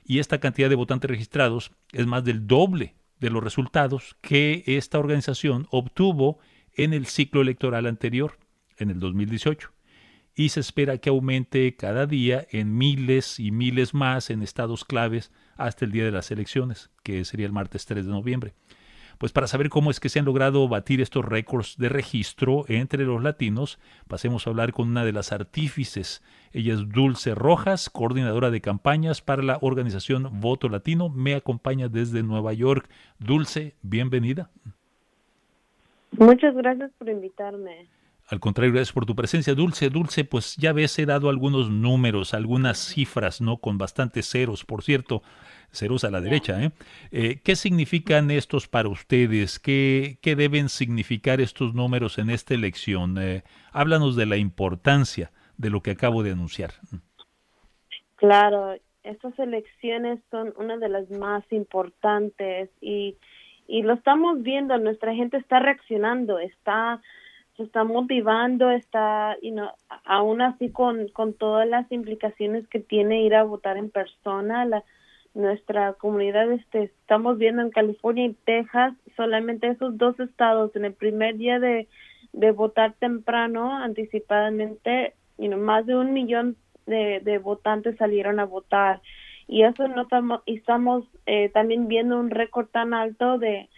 y esta cantidad de votantes registrados es más del doble de los resultados que esta organización obtuvo en el ciclo electoral anterior, en el 2018. Y se espera que aumente cada día en miles y miles más en estados claves hasta el día de las elecciones, que sería el martes 3 de noviembre. Pues para saber cómo es que se han logrado batir estos récords de registro entre los latinos, pasemos a hablar con una de las artífices. Ella es Dulce Rojas, coordinadora de campañas para la organización Voto Latino. Me acompaña desde Nueva York. Dulce, bienvenida. Muchas gracias por invitarme. Al contrario, gracias por tu presencia, Dulce. Dulce, pues ya ves, he dado algunos números, algunas cifras, ¿no? Con bastantes ceros, por cierto, ceros a la Ya. derecha, ¿eh? ¿Qué significan estos para ustedes? ¿Qué deben significar estos números en esta elección? Háblanos de la importancia de lo que acabo de anunciar. Claro, estas elecciones son una de las más importantes y lo estamos viendo, nuestra gente está reaccionando, se está motivando, aún así con todas las implicaciones que tiene ir a votar en persona, nuestra comunidad, estamos viendo en California y Texas, solamente esos dos estados, en el primer día de votar temprano, anticipadamente, más de 1 millón de votantes salieron a votar. Y eso no estamos también viendo un récord tan alto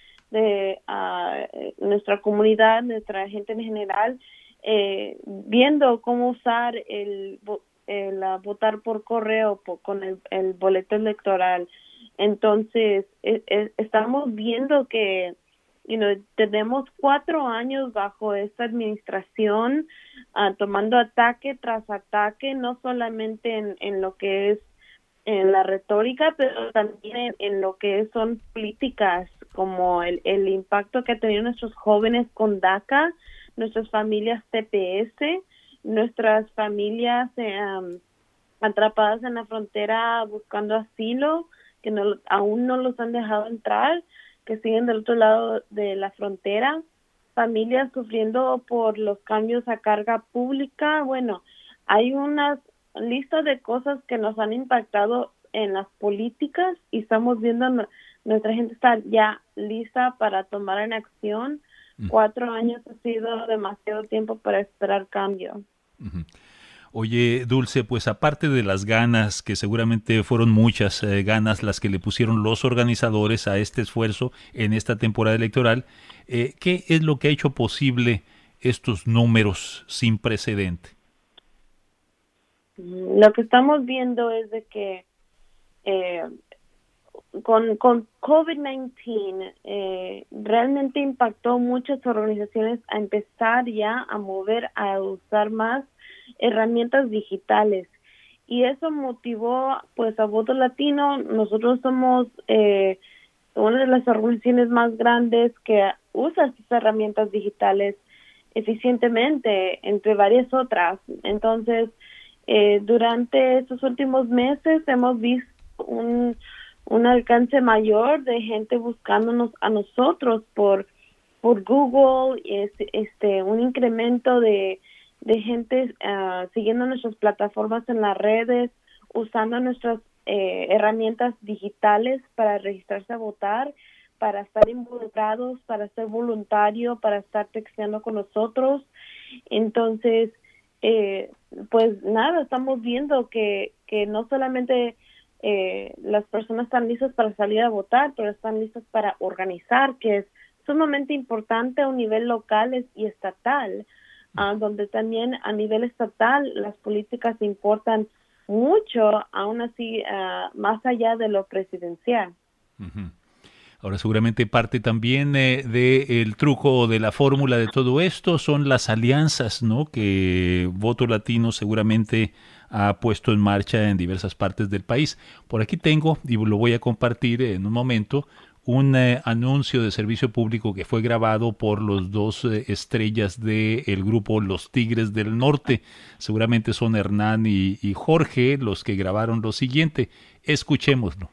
de nuestra comunidad, nuestra gente en general, viendo cómo usar votar por correo con el boleto electoral. Entonces, estamos viendo que tenemos 4 años bajo esta administración, tomando ataque tras ataque, no solamente en lo que es en la retórica, pero también en lo que son políticas, como el impacto que han tenido nuestros jóvenes con DACA, nuestras familias TPS, nuestras familias atrapadas en la frontera buscando asilo, que aún no los han dejado entrar, que siguen del otro lado de la frontera, familias sufriendo por los cambios a carga pública. Bueno, hay unas listas de cosas que nos han impactado en las políticas y estamos viendo nuestra gente está ya lista para tomar en acción. 4 años ha sido demasiado tiempo para esperar cambio. Oye, Dulce, pues aparte de las ganas, que seguramente fueron muchas ganas las que le pusieron los organizadores a este esfuerzo en esta temporada electoral, ¿qué es lo que ha hecho posible estos números sin precedente? Lo que estamos viendo es de que eh, con COVID-19 realmente impactó muchas organizaciones a empezar ya a mover, a usar más herramientas digitales. Y eso motivó pues a Voto Latino. Nosotros somos una de las organizaciones más grandes que usa estas herramientas digitales eficientemente, entre varias otras. Entonces, durante estos últimos meses hemos visto un alcance mayor de gente buscándonos a nosotros por Google, un incremento de gente siguiendo nuestras plataformas en las redes, usando nuestras herramientas digitales para registrarse a votar, para estar involucrados, para ser voluntario, para estar texteando con nosotros. Entonces, pues nada, estamos viendo que no solamente las personas están listas para salir a votar, pero están listas para organizar, que es sumamente importante a un nivel local y estatal, donde también a nivel estatal las políticas importan mucho, aún así, más allá de lo presidencial. Uh-huh. Ahora seguramente parte también del truco o de la fórmula de todo esto son las alianzas, ¿no? Que Voto Latino seguramente ha puesto en marcha en diversas partes del país. Por aquí tengo, y lo voy a compartir en un momento, un anuncio de servicio público que fue grabado por los dos estrellas del grupo Los Tigres del Norte. Seguramente son Hernán y Jorge los que grabaron lo siguiente. Escuchémoslo.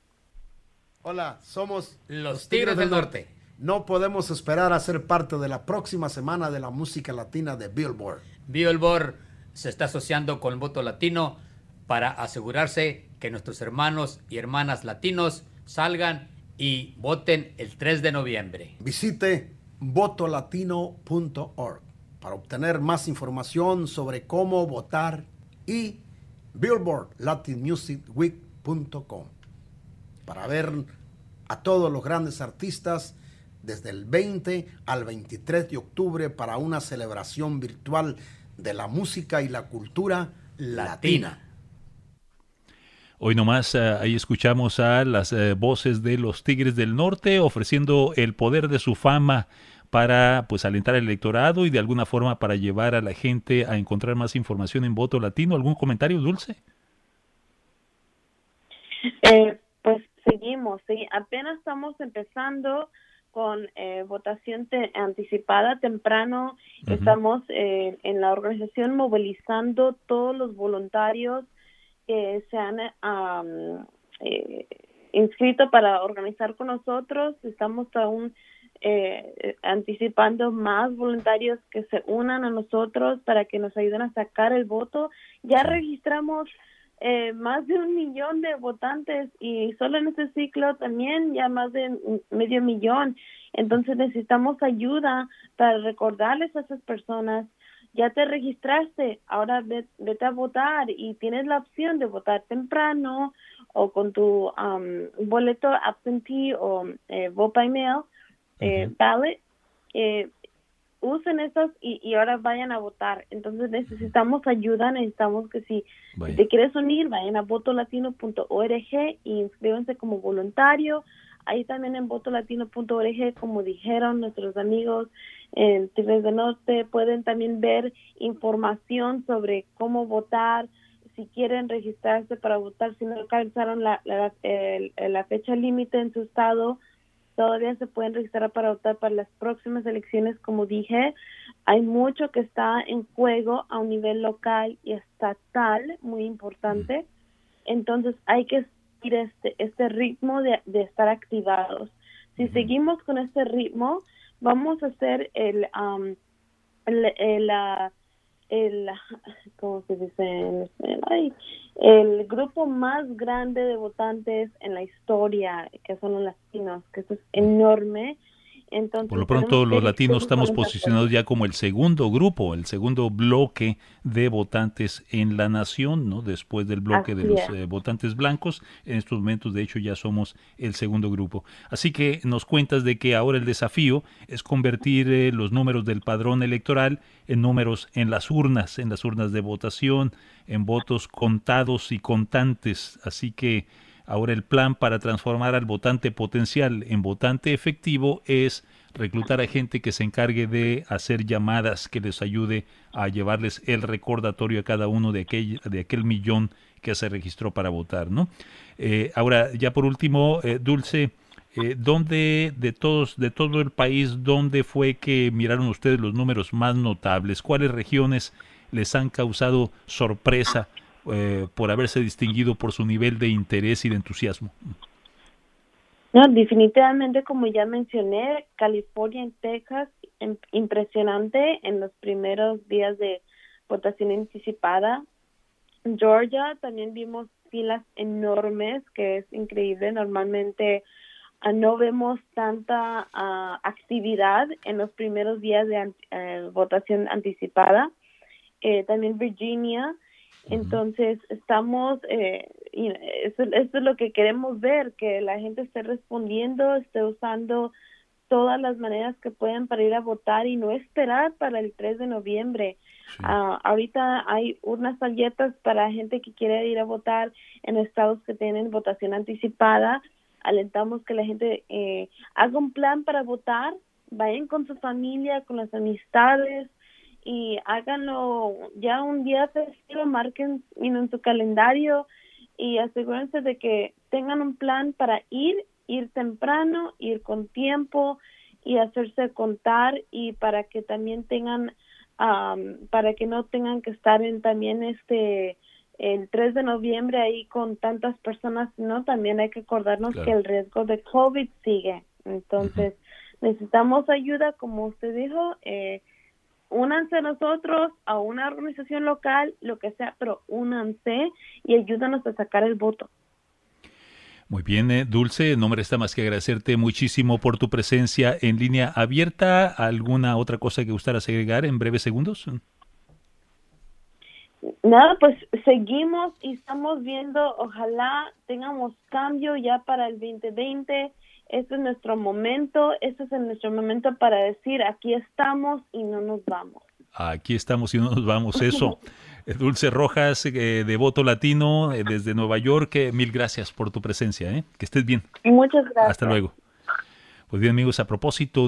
Hola, somos Los Tigres del Norte. No podemos esperar a ser parte de la próxima semana de la música latina de Billboard. Billboard se está asociando con el Voto Latino para asegurarse que nuestros hermanos y hermanas latinos salgan y voten el 3 de noviembre. Visite votolatino.org para obtener más información sobre cómo votar y billboardlatinmusicweek.com para ver a todos los grandes artistas desde el 20 al 23 de octubre para una celebración virtual de la música y la cultura latina. Hoy nomás ahí escuchamos a las voces de los Tigres del Norte ofreciendo el poder de su fama para pues alentar al electorado y de alguna forma para llevar a la gente a encontrar más información en Voto Latino. ¿Algún comentario, Dulce? Pues seguimos, sí, apenas estamos empezando con votación anticipada temprano. Estamos en la organización movilizando todos los voluntarios que se han inscrito para organizar con nosotros. Estamos aún anticipando más voluntarios que se unan a nosotros para que nos ayuden a sacar el voto. Ya registramos más de 1 millón de votantes y solo en este ciclo también ya más de 500,000. Entonces necesitamos ayuda para recordarles a esas personas: ya te registraste, ahora vete a votar, y tienes la opción de votar temprano o con tu boleto absentee o vote by mail, ballot. Usen esas y ahora vayan a votar. Entonces necesitamos ayuda, necesitamos que si te quieres unir, vayan a votolatino.org y inscríbanse como voluntario. Ahí también en votolatino.org, como dijeron nuestros amigos en Tigres del Norte, pueden también ver información sobre cómo votar, si quieren registrarse para votar, si no alcanzaron la fecha límite en su estado. Todavía se pueden registrar para votar para las próximas elecciones. Como dije, hay mucho que está en juego a un nivel local y estatal, muy importante. Entonces hay que seguir este ritmo de estar activados. Si seguimos con este ritmo, vamos a hacer ¿cómo se dice en español? El grupo más grande de votantes en la historia, que son los latinos, que eso es enorme. Entonces, por lo pronto los latinos estamos posicionados ya como el segundo grupo, el segundo bloque de votantes en la nación, ¿no? Después del bloque de los votantes blancos. En estos momentos, de hecho, ya somos el segundo grupo. Así que nos cuentas de que ahora el desafío es convertir los números del padrón electoral en números en las urnas de votación, en votos contados y contantes. Así que ahora el plan para transformar al votante potencial en votante efectivo es reclutar a gente que se encargue de hacer llamadas, que les ayude a llevarles el recordatorio a cada uno de aquel millón que se registró para votar, ¿no? Ahora, ya por último, Dulce, ¿dónde de todo el país, dónde fue que miraron ustedes los números más notables? ¿Cuáles regiones les han causado sorpresa por haberse distinguido por su nivel de interés y de entusiasmo? No, definitivamente, como ya mencioné, California y Texas, impresionante en los primeros días de votación anticipada. Georgia también vimos filas enormes, que es increíble. Normalmente no vemos tanta actividad en los primeros días de votación anticipada. También Virginia. Entonces estamos, eso es lo que queremos ver, que la gente esté respondiendo, esté usando todas las maneras que puedan para ir a votar y no esperar para el 3 de noviembre. Sí. Ahorita hay urnas abiertas para gente que quiere ir a votar en estados que tienen votación anticipada. Alentamos que la gente haga un plan para votar, vayan con su familia, con las amistades, y háganlo ya un día festivo, marquen en su calendario y asegúrense de que tengan un plan para ir temprano, ir con tiempo y hacerse contar, y para que también tengan, para que no tengan que estar también el 3 de noviembre ahí con tantas personas, ¿no? También hay que acordarnos que el riesgo de COVID sigue. Entonces, necesitamos ayuda, como usted dijo. únanse a nosotros, a una organización local, lo que sea, pero únanse y ayúdanos a sacar el voto. Muy bien, Dulce, no me resta más que agradecerte muchísimo por tu presencia en línea abierta. ¿Alguna otra cosa que gustaras agregar en breves segundos? Nada, pues seguimos y estamos viendo, ojalá tengamos cambio ya para el 2020. Este es nuestro momento, para decir aquí estamos y no nos vamos. Aquí estamos y no nos vamos, eso. Dulce Rojas, de Voto Latino, desde Nueva York, mil gracias por tu presencia, que estés bien. Muchas gracias. Hasta luego. Pues bien, amigos, a propósito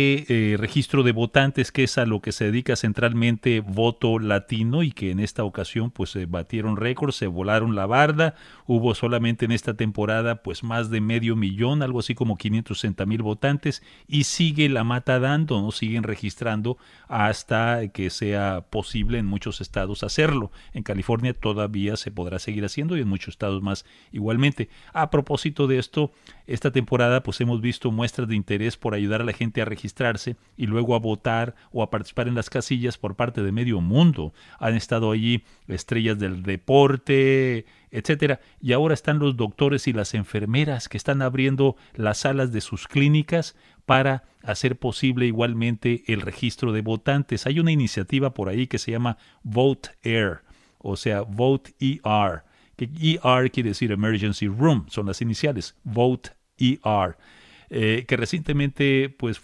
de registro de votantes, que es a lo que se dedica centralmente Voto Latino, y que en esta ocasión pues se batieron récords, se volaron la barda, hubo solamente en esta temporada pues más de 500,000, algo así como 560,000 votantes, y sigue la mata dando, ¿no? Siguen registrando hasta que sea posible en muchos estados hacerlo. En California todavía se podrá seguir haciendo y en muchos estados más igualmente. A propósito de esto, esta temporada pues hemos visto muestras de interés por ayudar a la gente a registrarse y luego a votar o a participar en las casillas por parte de medio mundo. Han estado allí estrellas del deporte, etcétera, y ahora están los doctores y las enfermeras que están abriendo las salas de sus clínicas para hacer posible igualmente el registro de votantes. Hay una iniciativa por ahí que se llama Vote Air, o sea, Vote ER, que ER quiere decir Emergency Room, son las iniciales, Vote ER. Que recientemente pues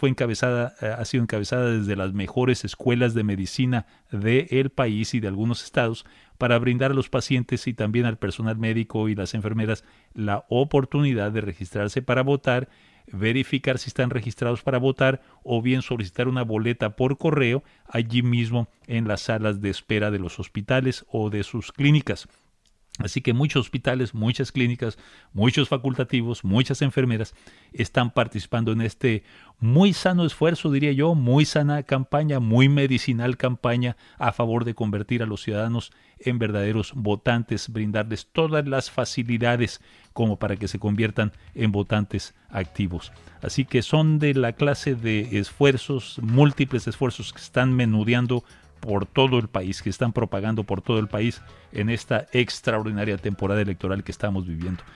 ha sido encabezada desde las mejores escuelas de medicina del país y de algunos estados para brindar a los pacientes y también al personal médico y las enfermeras la oportunidad de registrarse para votar, verificar si están registrados para votar o bien solicitar una boleta por correo allí mismo en las salas de espera de los hospitales o de sus clínicas. Así que muchos hospitales, muchas clínicas, muchos facultativos, muchas enfermeras están participando en este muy sano esfuerzo, diría yo, muy sana campaña, muy medicinal campaña a favor de convertir a los ciudadanos en verdaderos votantes, brindarles todas las facilidades como para que se conviertan en votantes activos. Así que son de la clase de esfuerzos, múltiples esfuerzos que están menudeando por todo el país, que están propagando por todo el país en esta extraordinaria temporada electoral que estamos viviendo.